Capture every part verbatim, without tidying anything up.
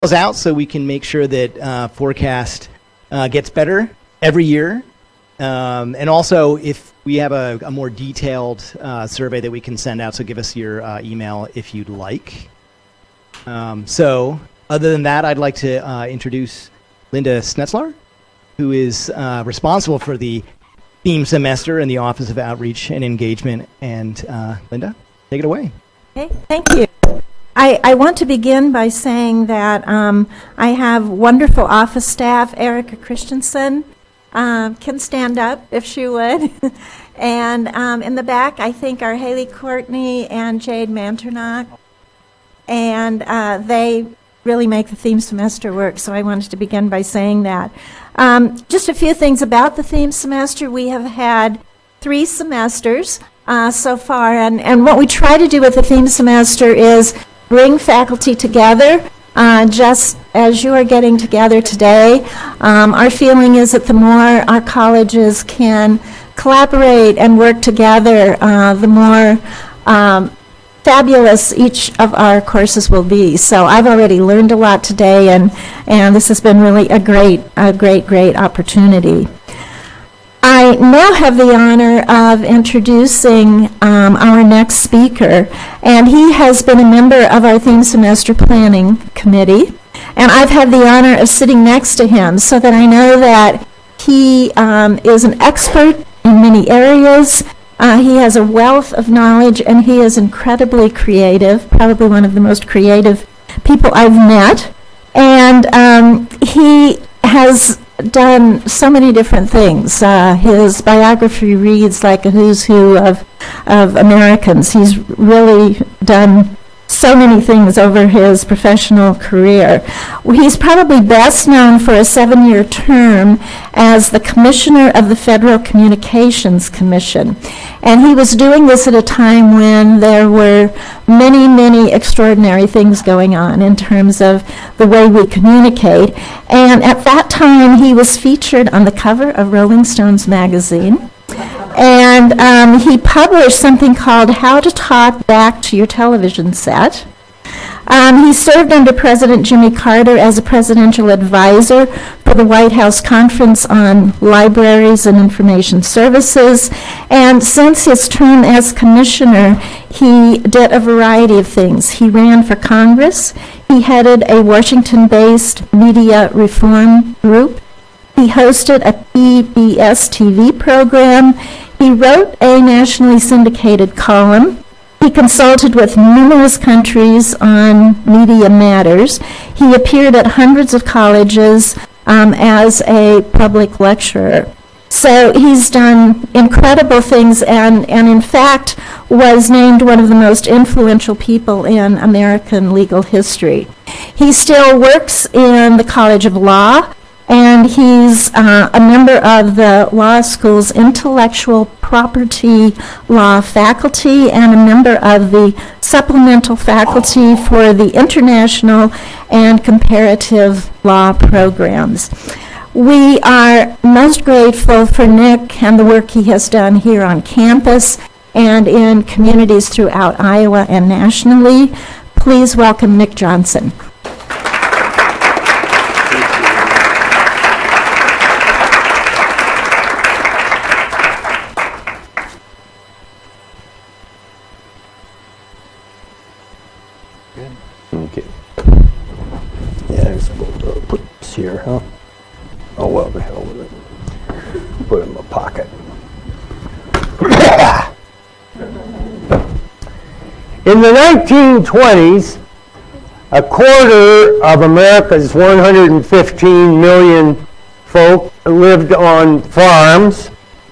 out so we can make sure that uh, forecast uh, gets better every year. Um, and also, if we have a, a more detailed uh, survey that we can send out, so give us your uh, email if you'd like. Um, so, other than that, I'd like to uh, introduce Linda Snetzler, who is uh, responsible for the theme semester in the Office of Outreach and Engagement. And uh, Linda, take it away. Okay, thank you. I, I want to begin by saying that um, I have wonderful office staff. Erica Christensen um, can stand up if she would. And um, in the back, I think, are Haley Courtney and Jade Manternock. And uh, they really make the theme semester work, so I wanted to begin by saying that. Um, just a few things about the theme semester. We have had three semesters uh, so far, and, and what we try to do with the theme semester is bring faculty together, uh, just as you are getting together today. Um, our feeling is that the more our colleges can collaborate and work together, uh, the more um, fabulous each of our courses will be. So I've already learned a lot today, and, and this has been really a great, a great, great opportunity. I now have the honor of introducing um, our next speaker, and he has been a member of our theme semester planning committee, and I've had the honor of sitting next to him so that I know that he um, is an expert in many areas. Uh, he has a wealth of knowledge, and he is incredibly creative, probably one of the most creative people I've met, and um, he has done so many different things. Uh, his biography reads like a who's who of, of Americans. He's really done so many things over his professional career. He's probably best known for a seven-year term as the Commissioner of the Federal Communications Commission. And he was doing this at a time when there were many, many extraordinary things going on in terms of the way we communicate. And at that time, he was featured on the cover of Rolling Stones magazine. And um, he published something called How to Talk Back to Your Television Set. Um, he served under President Jimmy Carter as a presidential advisor for the White House Conference on Libraries and Information Services. And since his term as commissioner, he did a variety of things. He ran for Congress. He headed a Washington-based media reform group. He hosted a P B S T V program. He wrote a nationally syndicated column. He consulted with numerous countries on media matters. He appeared at hundreds of colleges um, as a public lecturer. So he's done incredible things, and, and in fact was named one of the most influential people in American legal history. He still works in the College of Law, and he's uh, a member of the law school's intellectual property law faculty and a member of the supplemental faculty for the international and comparative law programs. We are most grateful for Nick and the work he has done here on campus and in communities throughout Iowa and nationally. Please welcome Nick Johnson. Okay. Yeah, I suppose I'll put this here, huh? Oh, well, the hell with it. Put it in my pocket. In the nineteen twenties, a quarter of America's one hundred fifteen million folk lived on farms.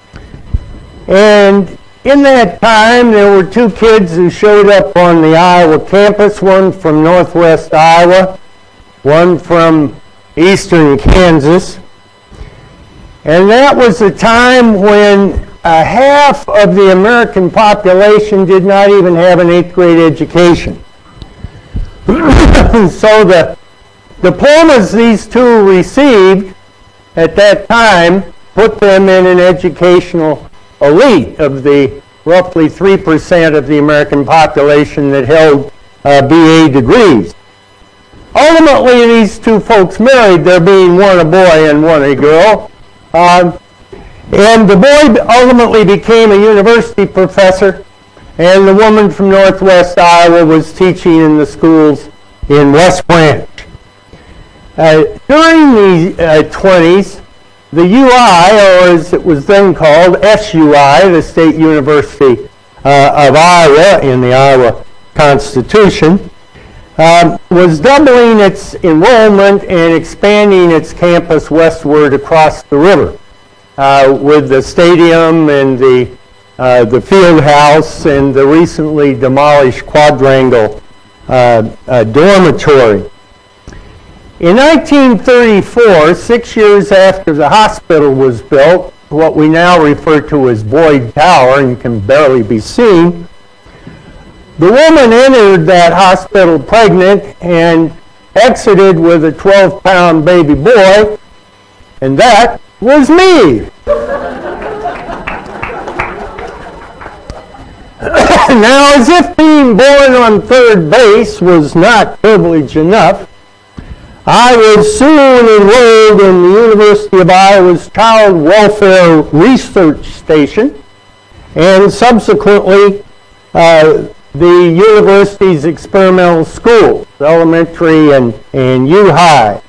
And in that time, there were two kids who showed up on the Iowa campus, one from northwest Iowa, one from eastern Kansas. And that was a time when a half of the American population did not even have an eighth grade education. So the diplomas these two received at that time put them in an educational elite of the roughly three percent of the American population that held uh, B A degrees. ultimately, these two folks married, there being one a boy and one a girl. Um, and the boy ultimately became a university professor, and the woman from Northwest Iowa was teaching in the schools in West Branch. Uh, during the uh, twenties, the U I, or as it was then called, S U I, the State University uh, of Iowa in the Iowa Constitution, um, was doubling its enrollment and expanding its campus westward across the river uh, with the stadium and the, uh, the field house and the recently demolished quadrangle uh, uh, dormitory. In nineteen thirty-four, six years after the hospital was built, what we now refer to as Boyd Tower and can barely be seen, the woman entered that hospital pregnant and exited with a twelve pound baby boy, and that was me. Now, as if being born on third base was not privilege enough, I was soon enrolled in the University of Iowa's Child Welfare Research Station, and subsequently uh, the university's experimental schools, elementary and, and U-High.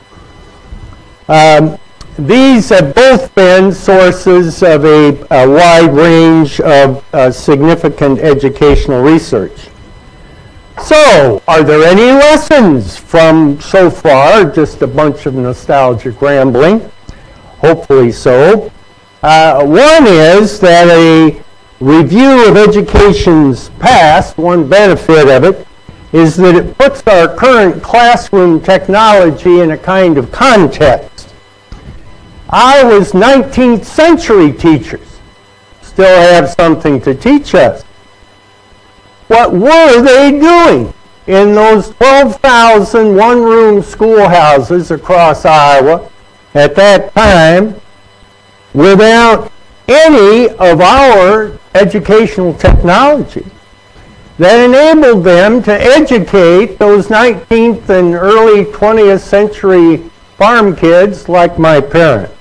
Um, these have both been sources of a, a wide range of uh, significant educational research. So, are there any lessons from so far? Just a bunch of nostalgic rambling. Hopefully so. Uh, one is that a review of education's past, one benefit of it, is that it puts our current classroom technology in a kind of context. Iowa's nineteenth century teachers still have something to teach us. What were they doing in those twelve thousand one-room schoolhouses across Iowa at that time without any of our educational technology that enabled them to educate those nineteenth and early twentieth century farm kids like my parents?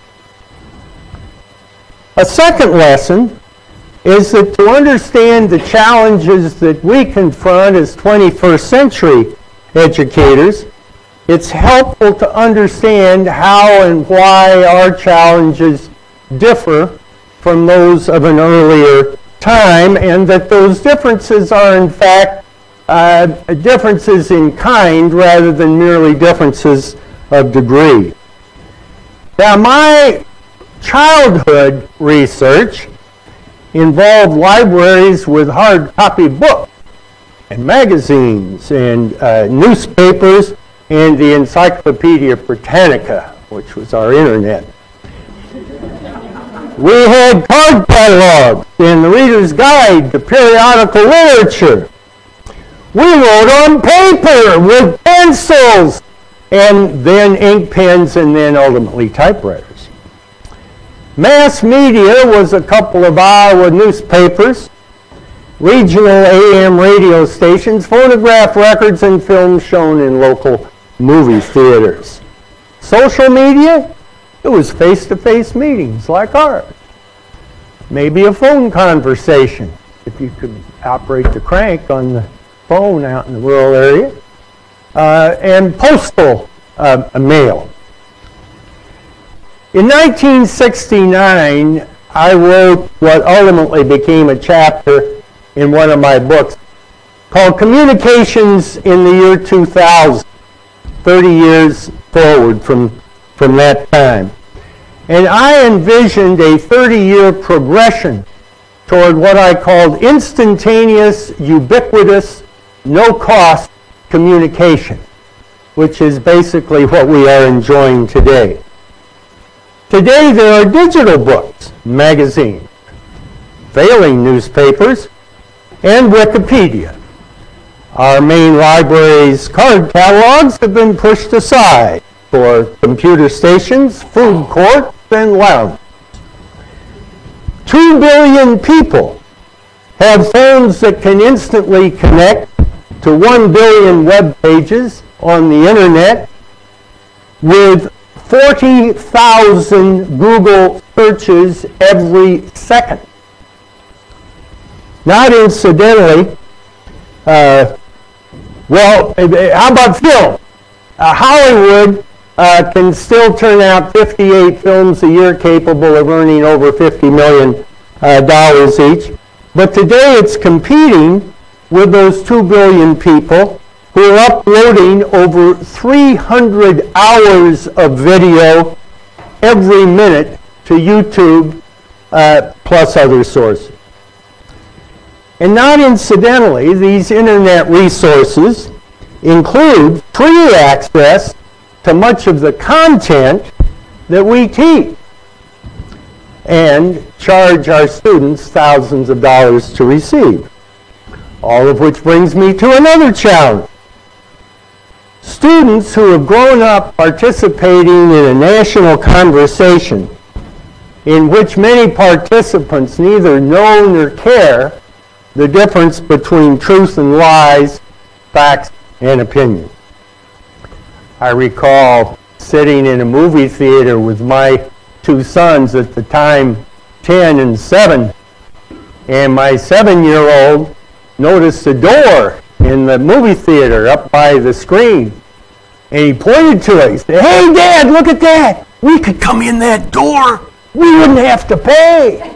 A second lesson is that to understand the challenges that we confront as twenty-first century educators, it's helpful to understand how and why our challenges differ from those of an earlier time, and that those differences are in fact uh, differences in kind rather than merely differences of degree. Now, my childhood research involved libraries with hard copy books and magazines and uh, newspapers and the Encyclopedia Britannica, which was our internet. We had card catalogs and the Reader's Guide to Periodical Literature. We wrote on paper with pencils and then ink pens and then ultimately typewriters. Mass media was a couple of Iowa newspapers, regional A M radio stations, phonograph records, and films shown in local movie theaters. Social media, it was face-to-face meetings like ours. Maybe a phone conversation, if you could operate the crank on the phone out in the rural area, uh, and postal uh, mail. In nineteen sixty-nine, I wrote what ultimately became a chapter in one of my books called Communications in the Year two thousand, thirty years forward from, from that time. And I envisioned a thirty-year progression toward what I called instantaneous, ubiquitous, no-cost communication, which is basically what we are enjoying today. Today there are digital books, magazines, failing newspapers, and Wikipedia. Our main library's card catalogs have been pushed aside for computer stations, food courts, and lounges. Two billion people have phones that can instantly connect to one billion web pages on the internet with forty thousand Google searches every second. Not incidentally, uh, well, how about film? Uh, Hollywood uh, can still turn out fifty-eight films a year capable of earning over fifty million dollars uh, each. But today it's competing with those two billion people who are uploading over three hundred hours of video every minute to YouTube, uh, plus other sources. And not incidentally, these internet resources include free access to much of the content that we teach and charge our students thousands of dollars to receive. All of which brings me to another challenge. Students who have grown up participating in a national conversation in which many participants neither know nor care the difference between truth and lies, facts and opinion. I recall sitting in a movie theater with my two sons at the time, ten and seven, and my seven-year-old noticed a door in the movie theater up by the screen. And he pointed to it. He said, "Hey, Dad, look at that. We could come in that door. We wouldn't have to pay."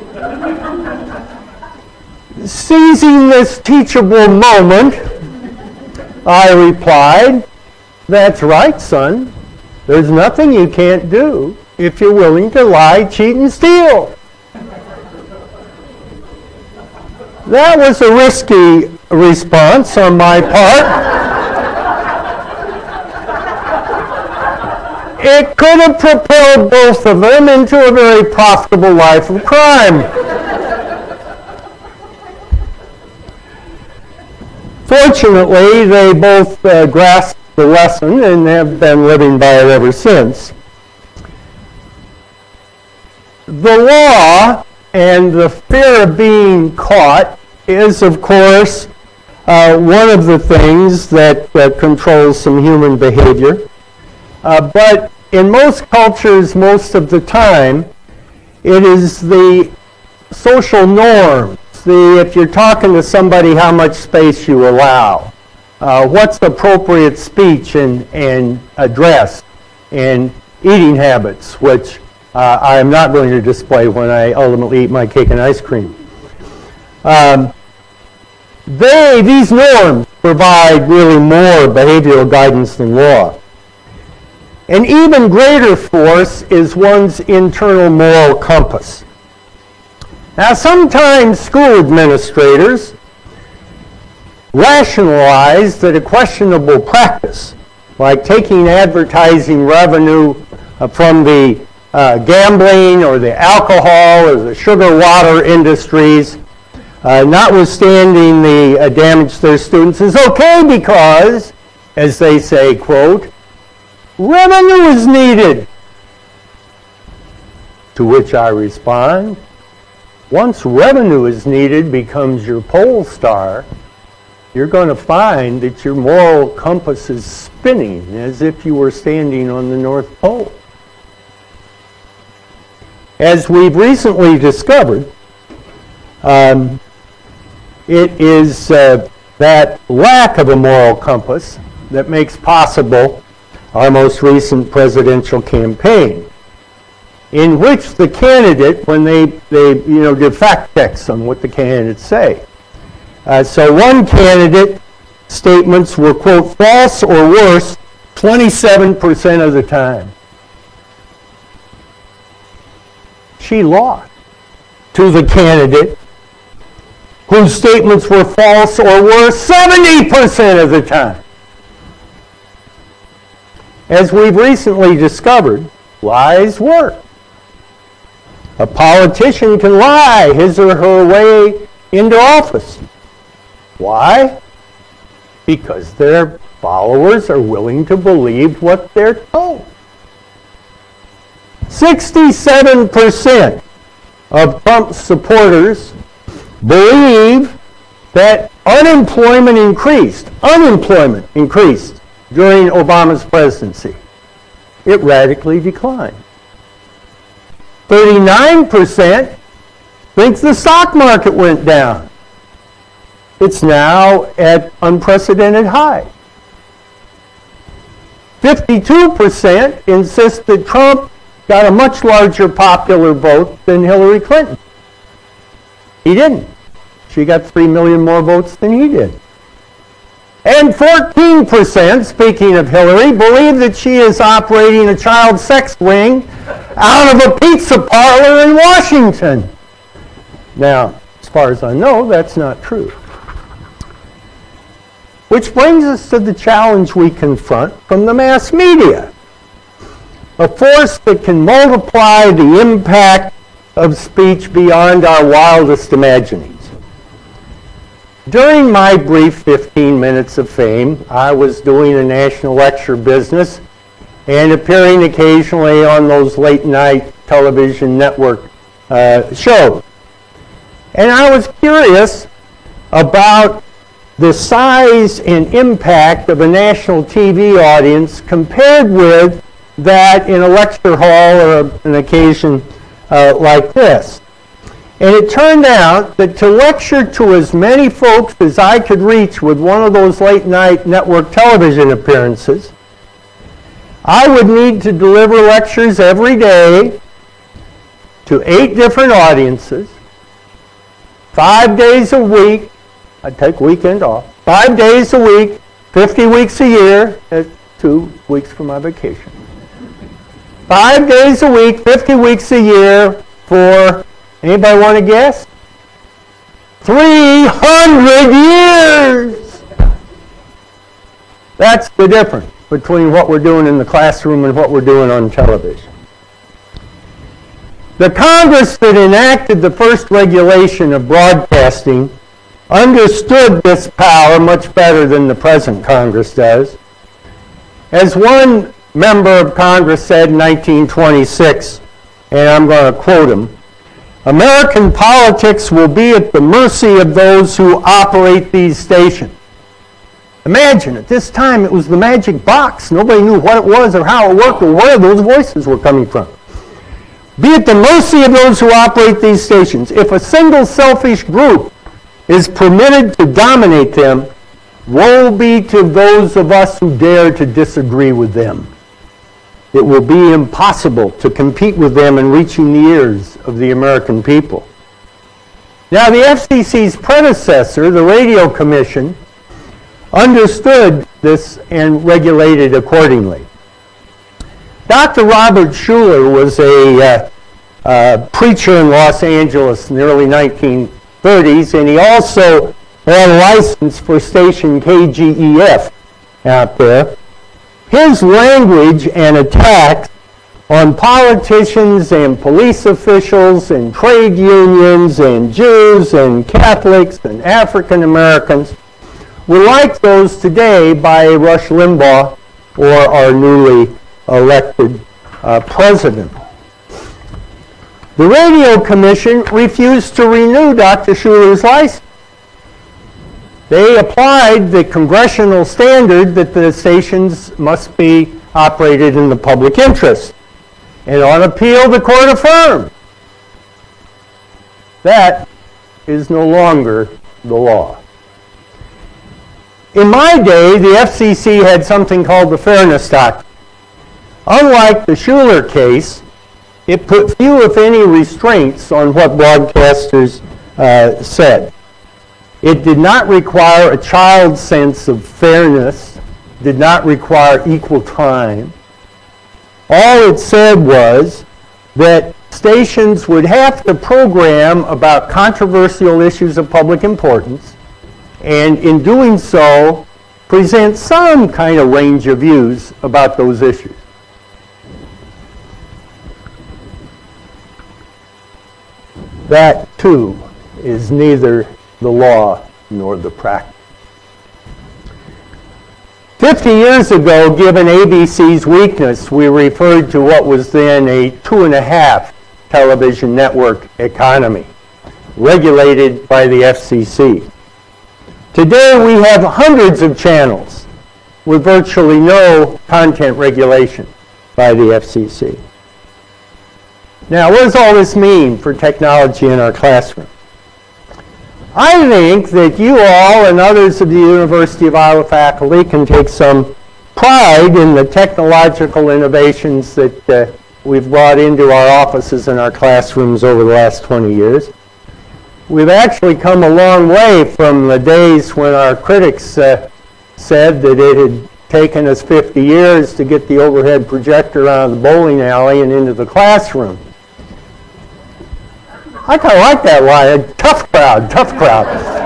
Seizing this teachable moment, I replied, "That's right, son. There's nothing you can't do if you're willing to lie, cheat, and steal." That was a risky response on my part. It could have propelled both of them into a very profitable life of crime. Fortunately, they both uh, grasped the lesson and have been living by it ever since. The law and the fear of being caught is, of course, uh, one of the things that uh, controls some human behavior. Uh, but in most cultures, most of the time, it is the social norms. The, if you're talking to somebody, how much space you allow. Uh, what's appropriate speech and, and address and eating habits, which uh, I am not going to display when I ultimately eat my cake and ice cream. Um, they, these norms provide really more behavioral guidance than law. An even greater force is one's internal moral compass. Now, sometimes school administrators rationalize that a questionable practice, like taking advertising revenue uh, from the uh, gambling or the alcohol or the sugar water industries, uh, notwithstanding the uh, damage to their students, is okay because, as they say, quote, "revenue is needed." To which I respond, once revenue is needed becomes your pole star, you're going to find that your moral compass is spinning as if you were standing on the North Pole. As we've recently discovered, um, it is uh, that lack of a moral compass that makes possible our most recent presidential campaign, in which the candidate, when they, they you know, did fact checks on what the candidates say. Uh, so one candidate statements were, quote, false or worse twenty-seven percent of the time. She lost to the candidate whose statements were false or worse seventy percent of the time. As we've recently discovered, lies work. A politician can lie his or her way into office. Why? Because their followers are willing to believe what they're told. sixty-seven percent of Trump's supporters believe that unemployment increased. Unemployment increased during Obama's presidency. It radically declined. thirty-nine percent thinks the stock market went down. It's now at unprecedented high. fifty-two percent insist that Trump got a much larger popular vote than Hillary Clinton. He didn't. She got three million more votes than he did. And fourteen percent, speaking of Hillary, believe that she is operating a child sex wing out of a pizza parlor in Washington. Now, as far as I know, that's not true. Which brings us to the challenge we confront from the mass media. A force that can multiply the impact of speech beyond our wildest imaginings. During my brief fifteen minutes of fame, I was doing a national lecture business and appearing occasionally on those late night television network uh, shows. And I was curious about the size and impact of a national T V audience compared with that in a lecture hall or an occasion uh, like this. And it turned out that to lecture to as many folks as I could reach with one of those late night network television appearances, I would need to deliver lectures every day to eight different audiences, five days a week. I'd take weekend off. Five days a week, fifty weeks a year, that's two weeks for my vacation. Five days a week, fifty weeks a year for, anybody want to guess? three hundred years! That's the difference between what we're doing in the classroom and what we're doing on television. The Congress that enacted the first regulation of broadcasting understood this power much better than the present Congress does. As one member of Congress said in nineteen twenty-six, and I'm going to quote him, "American politics will be at the mercy of those who operate these stations." Imagine, at this time it was the magic box. Nobody knew what it was or how it worked or where those voices were coming from. Be at the mercy of those who operate these stations. If a single selfish group is permitted to dominate them, woe be to those of us who dare to disagree with them. It will be impossible to compete with them in reaching the ears of the American people. Now, the F C C's predecessor, the Radio Commission, understood this and regulated accordingly. Doctor Robert Schuller was a uh, uh, preacher in Los Angeles in the early nineteen thirties, and he also had a license for station K G E F out there. His language and attacks on politicians and police officials and trade unions and Jews and Catholics and African Americans were like those today by Rush Limbaugh or our newly elected uh, president. The Radio Commission refused to renew Doctor Schuller's license. They applied the congressional standard that the stations must be operated in the public interest. And on appeal, the court affirmed. That is no longer the law. In my day, the F C C had something called the Fairness Doctrine. Unlike the Schuller case, it put few, if any, restraints on what broadcasters uh, said. It did not require a child's sense of fairness, did not require equal time. All it said was that stations would have to program about controversial issues of public importance, and in doing so, present some kind of range of views about those issues. That, too, is neither the law nor the practice. Fifty years ago, given A B C's weakness, we referred to what was then a two and a half television network economy, regulated by the F C C. Today we have hundreds of channels with virtually no content regulation by the F C C. Now, what does all this mean for technology in our classroom? I think that you all and others of the University of Iowa faculty can take some pride in the technological innovations that uh, we've brought into our offices and our classrooms over the last twenty years. We've actually come a long way from the days when our critics uh, said that it had taken us fifty years to get the overhead projector out of the bowling alley and into the classroom. I kind of like that line. Tough crowd, tough crowd.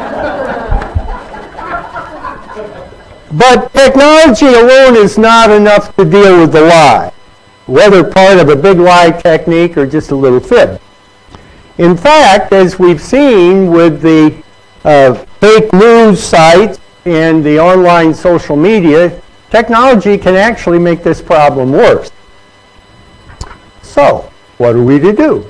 But technology alone is not enough to deal with the lie, whether part of a big lie technique or just a little fib. In fact, as we've seen with the uh, fake news sites and the online social media, technology can actually make this problem worse. So, what are we to do?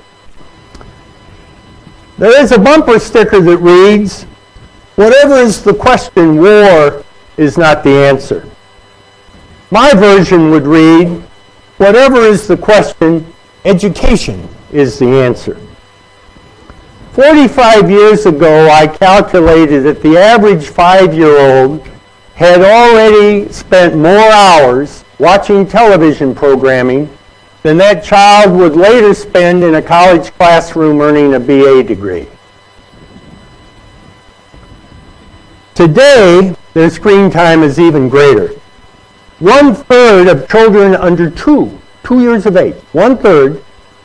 There is a bumper sticker that reads, "Whatever is the question, war is not the answer." My version would read, "Whatever is the question, education is the answer." forty-five years ago, I calculated that the average five-year-old had already spent more hours watching television programming than that child would later spend in a college classroom earning a B A degree. Today, their screen time is even greater. One third of children under two, two years of age, one third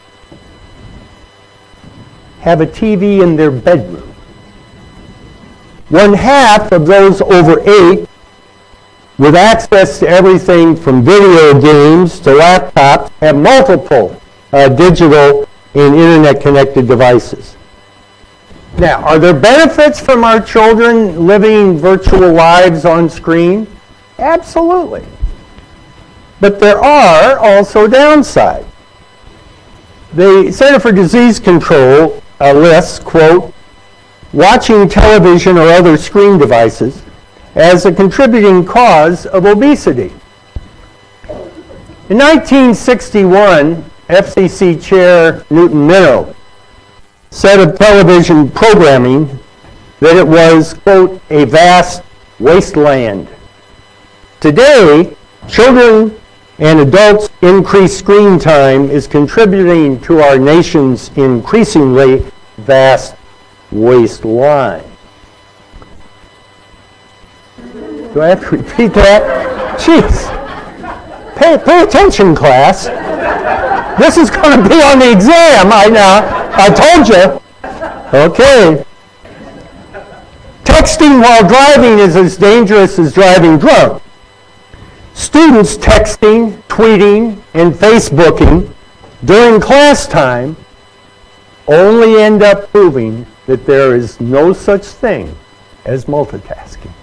have a T V in their bedroom. One half of those over eight, with access to everything from video games to laptops, have multiple uh, digital and internet-connected devices. Now, are there benefits from our children living virtual lives on screen? Absolutely. But there are also downsides. The Center for Disease Control uh, lists, quote, watching television or other screen devices as a contributing cause of obesity. In nineteen sixty-one, F C C Chair Newton Minow said of television programming that it was, quote, a vast wasteland. Today, children and adults' increased screen time is contributing to our nation's increasingly vast waistline. Do I have to repeat that? Jeez. Pay, pay attention, class. This is going to be on the exam. I know. I told you. Okay. Texting while driving is as dangerous as driving drunk. Students texting, tweeting, and Facebooking during class time only end up proving that there is no such thing as multitasking.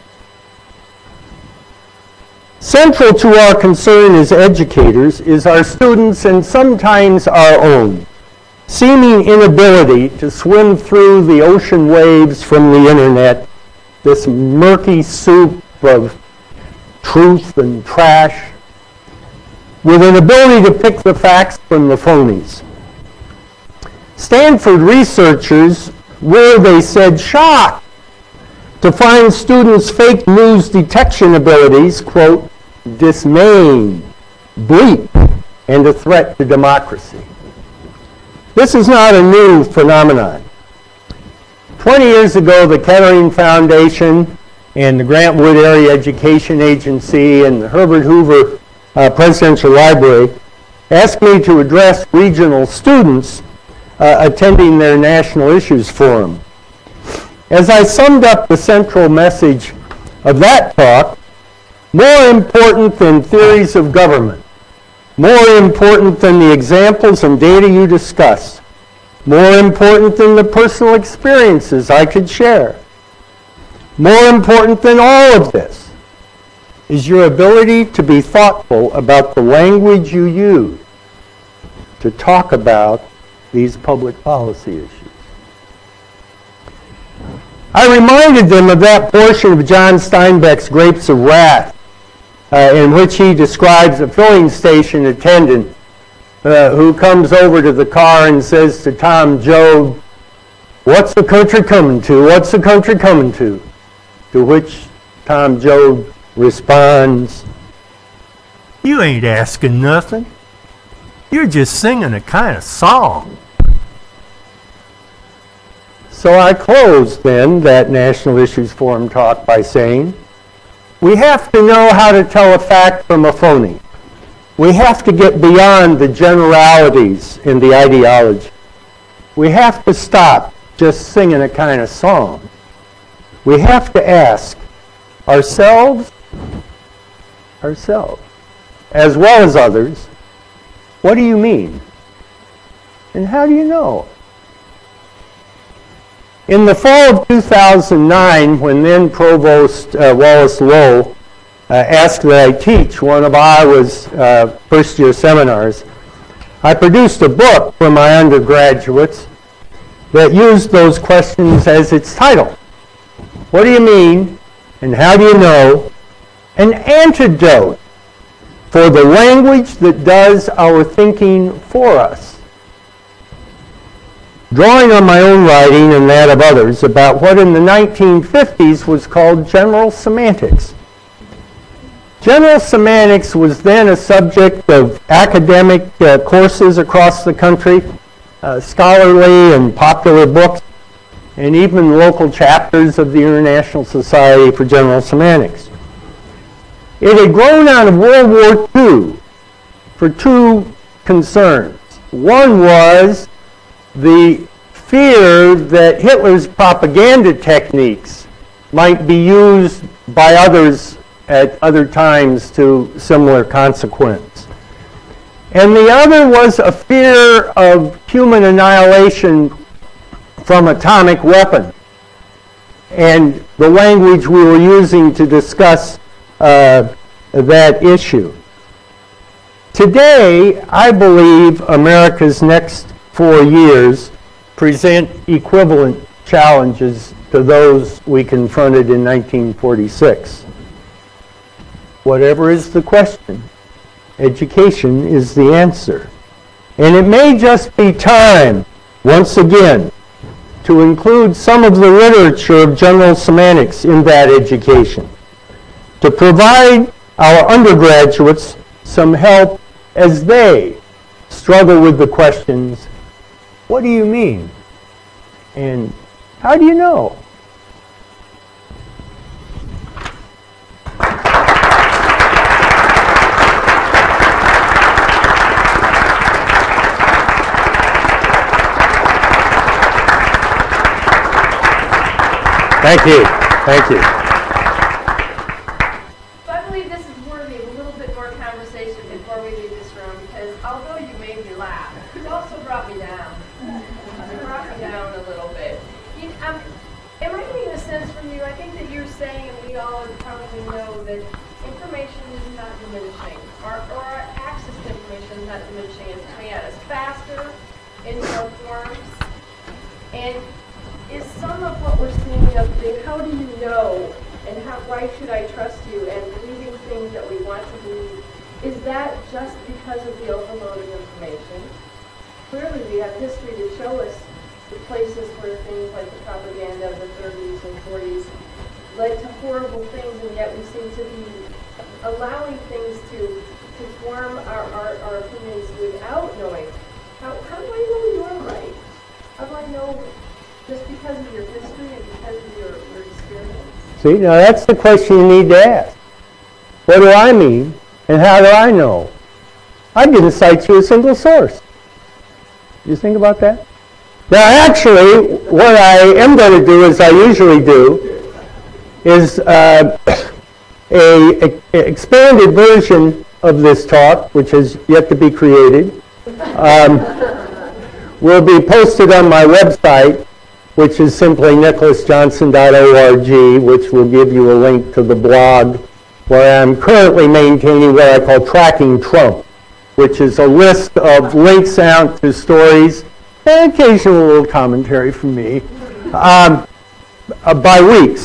Central to our concern as educators is our students and sometimes our own seeming inability to swim through the ocean waves from the internet, this murky soup of truth and trash, with an ability to pick the facts from the phonies. Stanford researchers were, they said, shocked to find students' fake news detection abilities, quote, dismaying, bleak, and a threat to democracy. This is not a new phenomenon. Twenty years ago, the Kettering Foundation and the Grant Wood Area Education Agency and the Herbert Hoover uh, Presidential Library asked me to address regional students uh, attending their National Issues Forum. As I summed up the central message of that talk, more important than theories of government, more important than the examples and data you discuss, more important than the personal experiences I could share, more important than all of this is your ability to be thoughtful about the language you use to talk about these public policy issues. I reminded them of that portion of John Steinbeck's Grapes of Wrath uh, in which he describes a filling station attendant uh, who comes over to the car and says to Tom Joad, "What's the country coming to? What's the country coming to?" To which Tom Joad responds, "You ain't asking nothing. You're just singing a kind of song." So I close then that National Issues Forum talk by saying, we have to know how to tell a fact from a phony. We have to get beyond the generalities in the ideology. We have to stop just singing a kind of song. We have to ask ourselves, ourselves, as well as others, what do you mean? And how do you know? In the fall of two thousand nine, when then Provost uh, Wallace Lowe uh, asked that I teach one of Iowa's uh, first-year seminars, I produced a book for my undergraduates that used those questions as its title. What do you mean, and how do you know? An antidote for the language that does our thinking for us. Drawing on my own writing and that of others about what in the nineteen fifties was called general semantics. General semantics was then a subject of academic uh, courses across the country, uh, scholarly and popular books, and even local chapters of the International Society for General Semantics. It had grown out of World War Two for two concerns. One was the fear that Hitler's propaganda techniques might be used by others at other times to similar consequence. And the other was a fear of human annihilation from atomic weapons, and the language we were using to discuss uh, that issue. Today, I believe America's next four years present equivalent challenges to those we confronted in nineteen forty-six. Whatever is the question, education is the answer. And it may just be time, once again, to include some of the literature of general semantics in that education, to provide our undergraduates some help as they struggle with the questions, what do you mean? And how do you know? Thank you. Thank you. So I believe this is worthy of a little bit more conversation before we leave this room, because although you made me laugh, you also brought me down. You brought me down a little bit. You, um, am I getting a sense from you? I think that you're saying, and we all probably know, that information is not diminishing, or, or our access to information is not diminishing. It's coming at us faster in more forms. And is some of what we're seeing of the how do you know and how, why should I trust you and believing things that we want to believe, is that just because of the overload of information? Clearly we have history to show us the places where things like the propaganda of the thirties and forties led to horrible things, and yet we seem to be allowing things to, to form our, our, our opinions without knowing. How, how do I know you're right? How do I know? Just because of your history and because of your, your experience? See, now that's the question you need to ask. What do I mean, and how do I know? I didn't cite you a single source. You think about that? Now, actually, what I am going to do, as I usually do, is uh, a, a expanded version of this talk, which has yet to be created, um, will be posted on my website, which is simply nicholas johnson dot org, which will give you a link to the blog where I'm currently maintaining what I call Tracking Trump, which is a list of links out to stories and occasional little commentary from me um, uh, by weeks.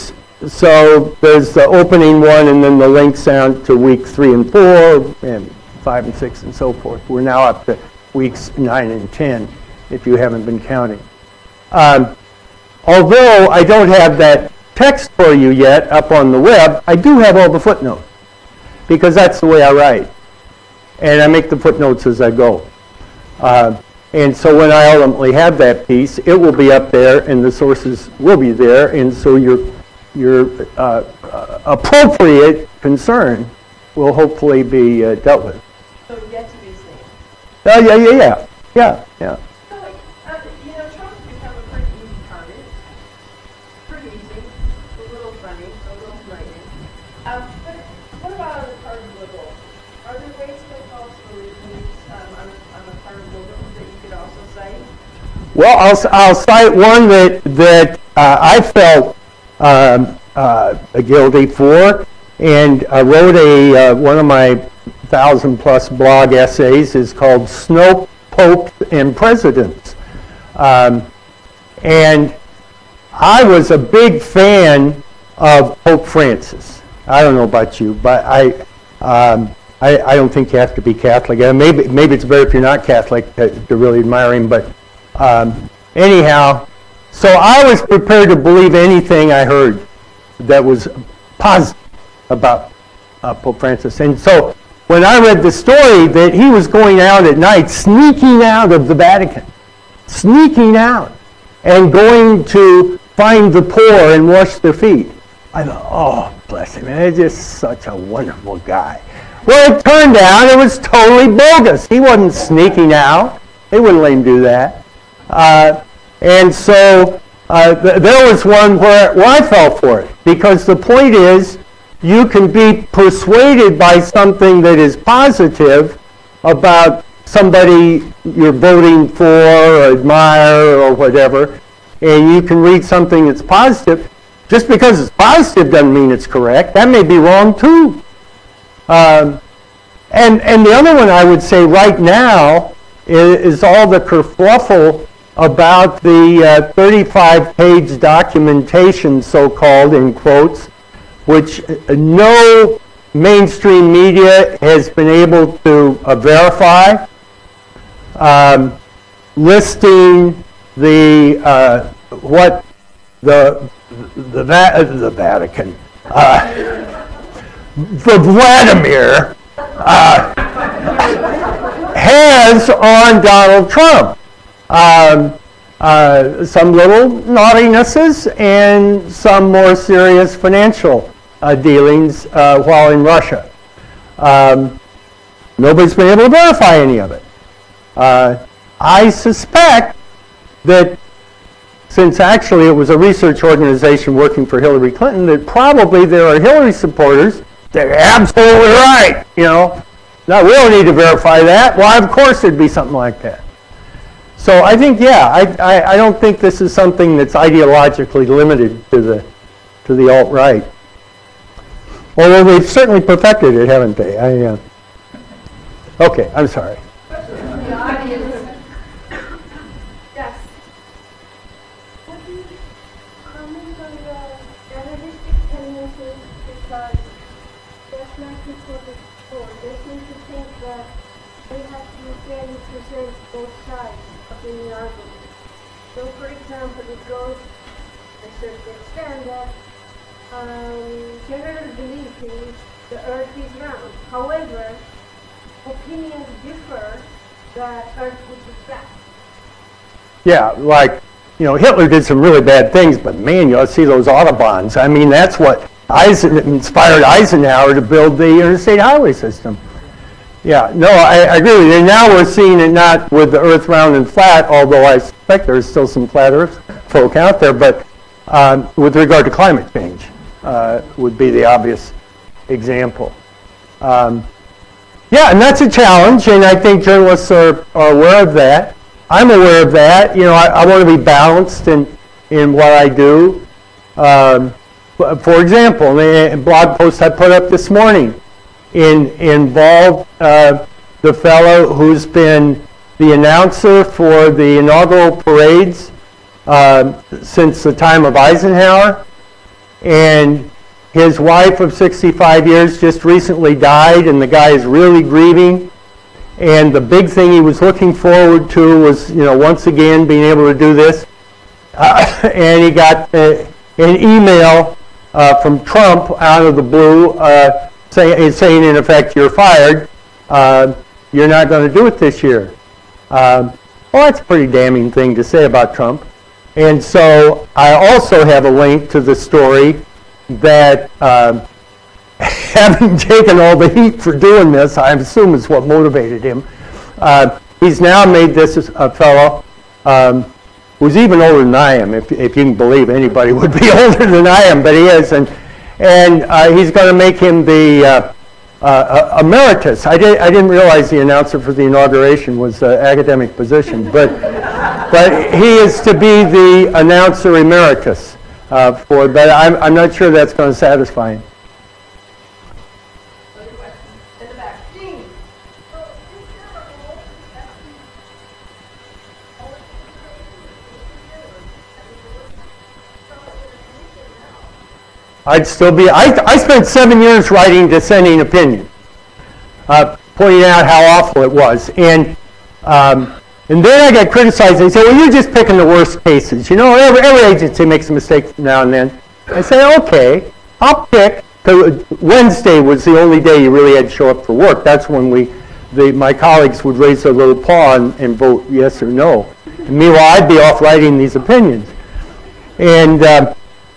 so there's the opening one, and then the links out to week three and four, and five and six, and so forth. We're now up to weeks nine and ten, if you haven't been counting. Um, although I don't have that text for you yet up on the web, I do have all the footnotes, because that's the way I write. And I make the footnotes as I go. Uh, and so when I ultimately have that piece, it will be up there, and the sources will be there, and so your, your uh, uh, appropriate concern will hopefully be uh, dealt with. So yet to be seen. Oh, yeah, yeah, yeah, yeah, yeah. So, uh, you know, Trump's become a pretty easy target. Pretty easy, a little funny, a little frightening. Um, but what about on the part of liberals? Are there ways to call solutions um, on, on the part of liberals that you could also cite? Well, I'll, I'll cite one that, that uh, I felt um, uh, guilty for, and I wrote a, uh, one of my thousand plus blog essays is called Snow, Popes, and Presidents. Um, and I was a big fan of Pope Francis. I don't know about you, but I, um, I, I don't think you have to be Catholic. Uh, maybe, maybe it's better if you're not Catholic to, to really admire him, but um, anyhow, so I was prepared to believe anything I heard that was positive about uh, Pope Francis. And so when I read the story that he was going out at night, sneaking out of the Vatican, sneaking out, and going to find the poor and wash their feet, I thought, oh, bless him, man, he's just such a wonderful guy. Well, it turned out it was totally bogus. He wasn't sneaking out. They wouldn't let him do that. Uh, and so uh, th- there was one where, where I fell for it, because the point is, you can be persuaded by something that is positive about somebody you're voting for or admire or whatever, and you can read something that's positive. Just because it's positive doesn't mean it's correct. That may be wrong too. Um, and, and the other one I would say right now is, is all the kerfuffle about the uh, thirty-five page documentation, so-called, in quotes, which no mainstream media has been able to uh, verify, um, listing the uh, what the the, Va- the Vatican, uh, the Vladimir uh, has on Donald Trump. Um, uh, some little naughtinesses and some more serious financial Uh, dealings uh, while in Russia. Um, nobody's been able to verify any of it. Uh, I suspect that since actually it was a research organization working for Hillary Clinton, that probably there are Hillary supporters that are absolutely right, you know. No, we don't need to verify that. Well, of course it'd be something like that. So I think, yeah, I, I, I don't think this is something that's ideologically limited to the, to the alt-right. Although they've certainly perfected it, haven't they? I, uh, okay, I'm sorry. Question from the audience. Yes. Would you comment on the journalistic tendencies, because just like before before, they seem to think that they have to fairly present both sides of any argument. So, for example, it goes to a certain extent that Um, general belief in which the earth is round. However, opinions differ that earth is flat. Yeah, like, you know, Hitler did some really bad things, but man, you ought to see those Autobahns. I mean, that's what Eisen, inspired Eisenhower to build the interstate highway system. Yeah, no, I, I agree with you. And now we're seeing it not with the earth round and flat, although I suspect there's still some flat earth folk out there, but um, with regard to climate change. Uh, would be the obvious example. Um, yeah, and that's a challenge, and I think journalists are, are aware of that. I'm aware of that. You know, I, I want to be balanced in, in what I do. Um, for example, a blog post I put up this morning in, involved uh, the fellow who's been the announcer for the inaugural parades uh, since the time of Eisenhower. and his wife of sixty-five years just recently died, and the guy is really grieving. And the big thing he was looking forward to was, you know, once again being able to do this. Uh, and he got uh, an email uh, from Trump out of the blue uh, say, saying, in effect, you're fired. Uh, you're not going to do it this year. Um, well, that's a pretty damning thing to say about Trump. And so I also have a link to the story that uh, having taken all the heat for doing this, I assume is what motivated him. Uh, he's now made this a fellow um, who's even older than I am, if, if you can believe anybody would be older than I am, but he is. And, and uh, he's going to make him the uh, uh, emeritus. I, did, I didn't realize the announcer for the inauguration was an academic position, but, but he is to be the announcer emeritus. Uh, for, but I'm, I'm not sure that's going to satisfy him. In the back. Jean. I'd still be, I, I spent seven years writing dissenting opinion, uh, pointing out how awful it was. And um, and then I got criticized. They said, well, you're just picking the worst cases. You know, every, every agency makes a mistake now and then. I say, okay, I'll pick. Wednesday was the only day you really had to show up for work. That's when we, the, my colleagues would raise their little paw and, and vote yes or no. And meanwhile, I'd be off writing these opinions. And uh,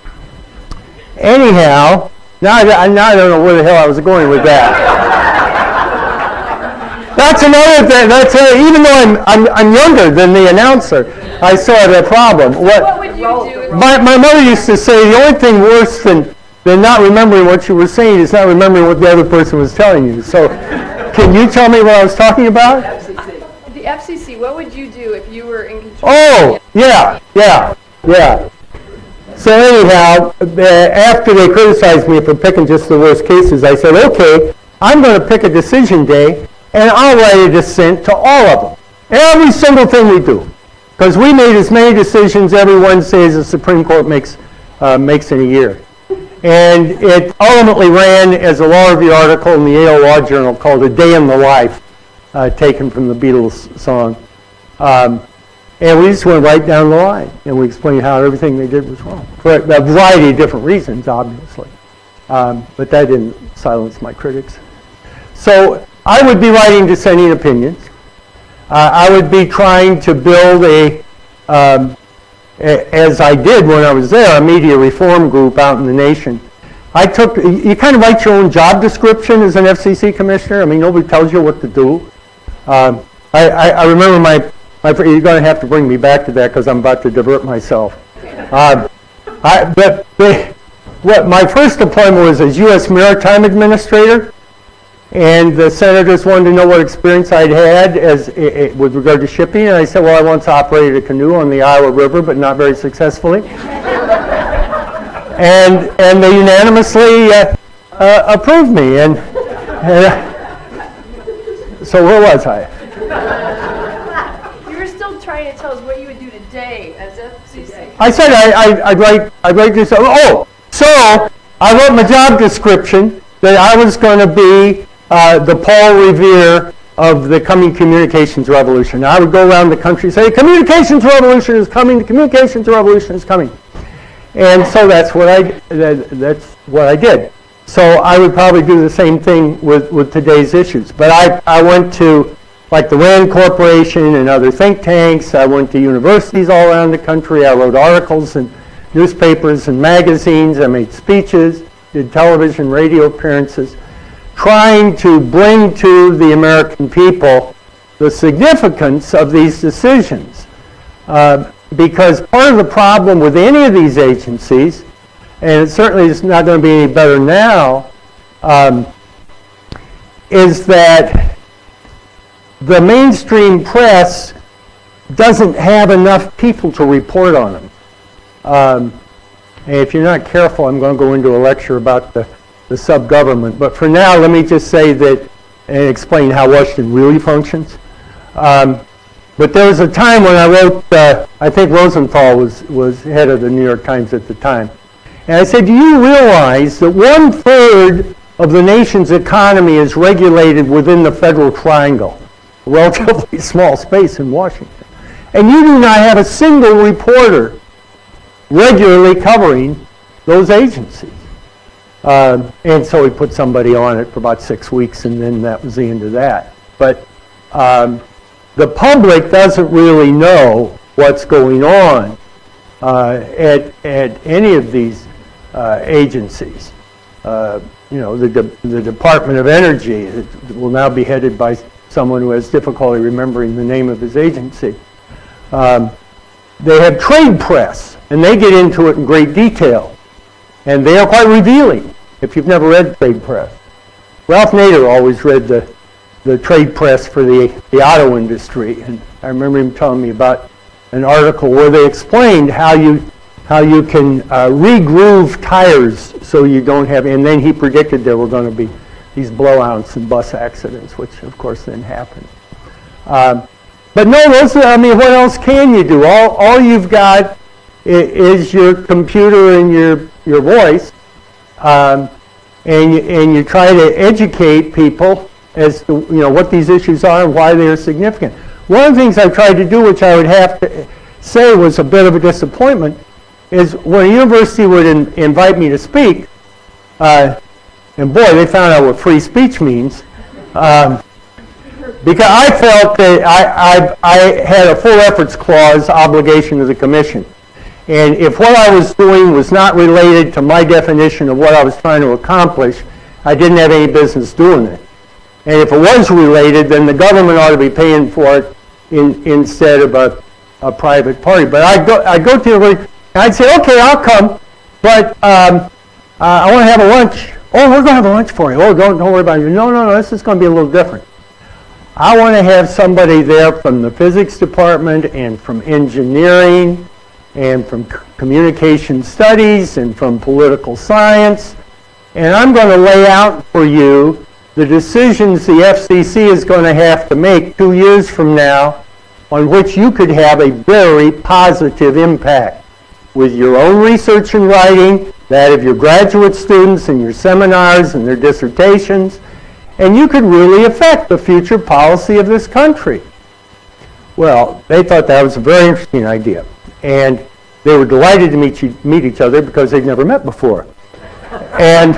anyhow, now I, now I don't know where the hell I was going with that. That's another thing. That's a, even though I'm, I'm I'm younger than the announcer, I saw the problem. What, What would you do? If my my mother used to say the only thing worse than than not remembering what you were saying is not remembering what the other person was telling you. So, can you tell me what I was talking about? the F C C, what would you do if you were in control? Oh, yeah, yeah, yeah. So anyhow, uh, after they criticized me for picking just the worst cases, I said, okay, I'm going to pick a decision day, and I'll write a dissent to all of them. Every single thing we do. Because we made as many decisions every Wednesday as the Supreme Court makes, uh, makes in a year. And it ultimately ran as a law review article in the Yale Law Journal called A Day in the Life, uh, taken from the Beatles song. Um, and we just went right down the line, and we explained how everything they did was wrong. For a variety of different reasons, obviously. Um, but that didn't silence my critics. So I would be writing dissenting opinions. Uh, I would be trying to build a, um, a, as I did when I was there, a media reform group out in the nation. I took, you kind of write your own job description as an F C C commissioner. I mean, nobody tells you what to do. Um, I, I, I remember my, my, you're going to have to bring me back to that because I'm about to divert myself. Uh, I, but, but what my first deployment was as U S Maritime Administrator. And the senators wanted to know what experience I'd had as it, it, with regard to shipping. And I said, well, I once operated a canoe on the Iowa River, but not very successfully. and and they unanimously uh, uh, approved me. And, and uh, so where was I? You were still trying to tell us what you would do today as F C C. I said I, I, I'd write I'd write this. Oh, so I wrote my job description that I was going to be Uh, the Paul Revere of the coming communications revolution. I would go around the country and say, communications revolution is coming, the communications revolution is coming. And so that's what I, that, that's what I did. So I would probably do the same thing with, with today's issues. But I, I went to, like the RAND Corporation and other think tanks. I went to universities all around the country. I wrote articles in newspapers and magazines. I made speeches, did television, radio appearances, trying to bring to the American people the significance of these decisions. Uh, because part of the problem with any of these agencies, and it certainly is not going to be any better now, um, is that the mainstream press doesn't have enough people to report on them. Um, and if you're not careful, I'm going to go into a lecture about the the sub-government. But for now, let me just say that and explain how Washington really functions. Um, but there was a time when I wrote, uh, I think Rosenthal was, was head of the New York Times at the time, And I said, do you realize that one-third of the nation's economy is regulated within the Federal Triangle, a relatively small space in Washington? And you do not have a single reporter regularly covering those agencies. Um, and so we put somebody on it for about six weeks, and then that was the end of that. But um, the public doesn't really know what's going on uh, at, at any of these uh, agencies. Uh, you know, the, de- the Department of Energy will now be headed by someone who has difficulty remembering the name of his agency. Um, they have trade press, and they get into it in great detail. And they are quite revealing, if you've never read trade press. Ralph Nader always read the, the trade press for the, the auto industry. And I remember him telling me about an article where they explained how you, how you can uh, re-groove tires so you don't have, and then he predicted there were going to be these blowouts and bus accidents, which of course then happened. Um, but no, those, I mean, what else can you do? All, all you've got is your computer and your, your voice, um, and, you, and you try to educate people as to, you know, what these issues are and why they're significant. One of the things I tried to do, which I would have to say was a bit of a disappointment, is when a university would in, invite me to speak, uh, and boy, they found out what free speech means, um, because I felt that I, I, I had a full efforts clause obligation to the commission. And if what I was doing was not related to my definition of what I was trying to accomplish, I didn't have any business doing it. And if it was related, then the government ought to be paying for it in, instead of a, a private party. But I'd go, I'd go to the, I'd say, okay, I'll come, but um, uh, I want to have a lunch. Oh, we're going to have a lunch for you. Oh, don't, don't worry about it. No, no, no, this is going to be a little different. I want to have somebody there from the physics department and from engineering and from c- communication studies and from political science. And I'm going to lay out for you the decisions the F C C is going to have to make two years from now on which you could have a very positive impact with your own research and writing, that of your graduate students and your seminars and their dissertations, and you could really affect the future policy of this country. Well, they thought that was a very interesting idea. And they were delighted to meet, you, meet each other because they'd never met before. And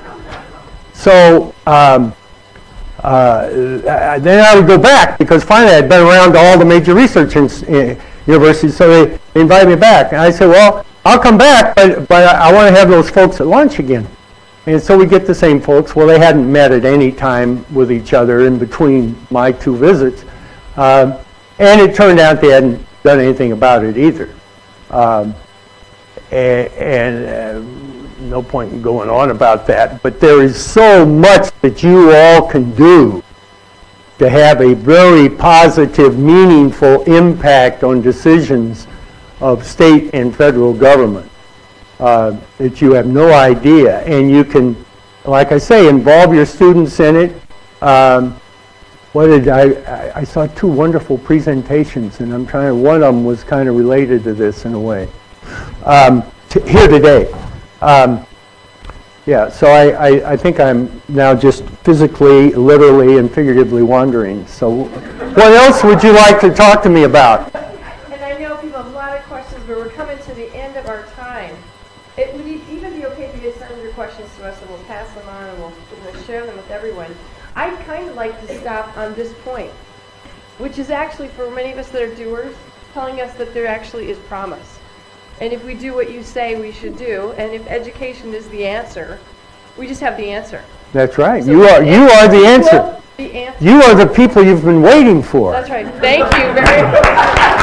so um, uh, then I would go back because finally I'd been around to all the major research in, uh, universities, so they, they invited me back. And I said, well, I'll come back, but, but I want to have those folks at lunch again. And so we get the same folks. Well, they hadn't met at any time with each other in between my two visits. Um, and it turned out they hadn't done anything about it either. Um, and and uh, no point in going on about that. But there is so much that you all can do to have a very positive, meaningful impact on decisions of state and federal government. Uh, that you have no idea, and you can, like I say, involve your students in it. Um, what did I, I? I saw two wonderful presentations, and I'm trying to. One of them was kind of related to this in a way. Um, t- here today, um, yeah. So I, I, I think I'm now just physically, literally, and figuratively wandering. So, what else would you like to talk to me about? And I know people have a lot of questions, but we're coming to the end of our time. It would even be okay if you just send your questions to us, and we'll pass them on, and we'll, we'll share them with everyone. I'd kind of like to stop on this point, which is actually, for many of us that are doers, telling us that there actually is promise. And if we do what you say we should do, and if education is the answer, we just have the answer. That's right. So you are you are the answer. The answer. You are the people you've been waiting for. That's right. Thank you very much.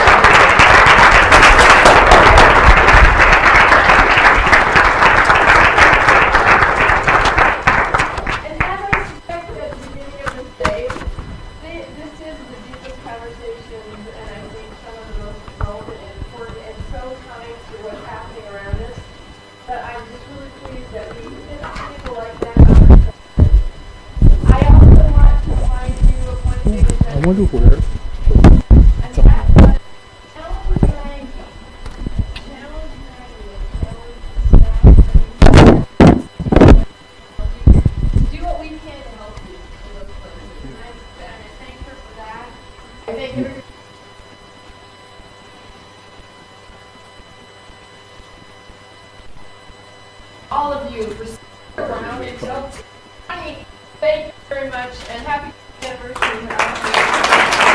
I wonder where. Challenge language. Challenge language. Challenge staff. thank you. All of you for sticking around until twenty. Thank you very much, and happy anniversary.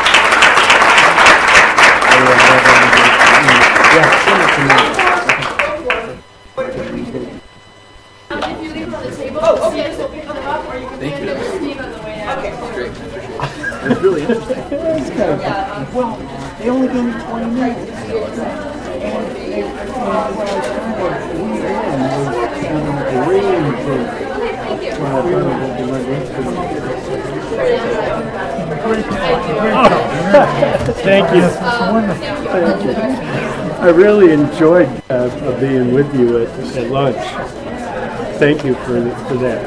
Um, if you leave it on the table, oh, okay. Steve will pick them up, or you can hand them to Steve on the way out. Okay, great. It's really interesting. Well, they only gave me twenty minutes. Thank you. Thank you. I really enjoyed uh, being with you at, at lunch. Thank you for, for that.